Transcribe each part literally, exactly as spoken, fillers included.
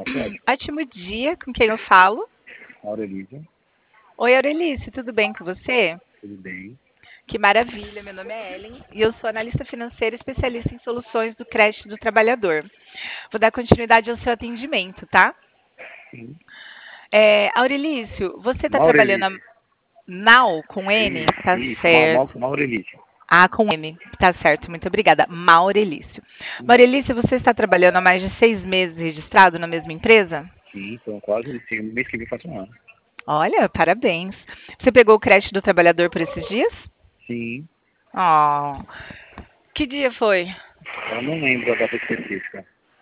Ótimo. Ótimo dia, com quem eu falo? Aurelísio, Oi, Aurelice, tudo bem com você? tudo bem? Que maravilha, meu nome é Ellen e eu sou analista financeira especialista em soluções do crédito do trabalhador. Vou dar continuidade ao seu atendimento, tá? Sim. É, Aurelício, você está trabalhando a Maurelício. Now com N? Isso, Tá isso. Mal, mal, certo. Maurelício. Ah, com M. Tá certo, muito obrigada. Maurelício. Sim, Maurelício, você está trabalhando há mais de seis meses registrado na mesma empresa? sim, então quase esse mês que vem faço um ano. Olha, parabéns. Você pegou o crédito do trabalhador por esses dias? Sim, Oh, que dia foi? eu não lembro a data específica.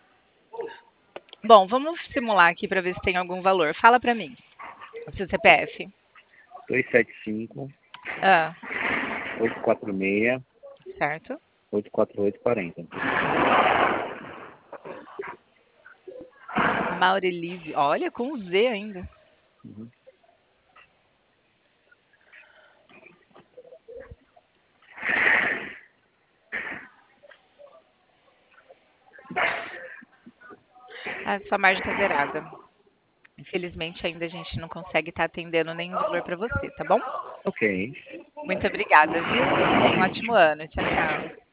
Bom, vamos simular aqui para ver se tem algum valor. Fala para mim, o seu C P F. dois sete cinco, Ah, oito quatro seis, certo. oito quatro oito quatro zero. Maurelise. Olha, com Z ainda. Uhum. A sua margem está zerada. Infelizmente, ainda a gente não consegue estar atendendo nenhum valor para você, tá bom? Ok. Muito obrigada, viu? Tenha um ótimo ano. Tchau, tchau.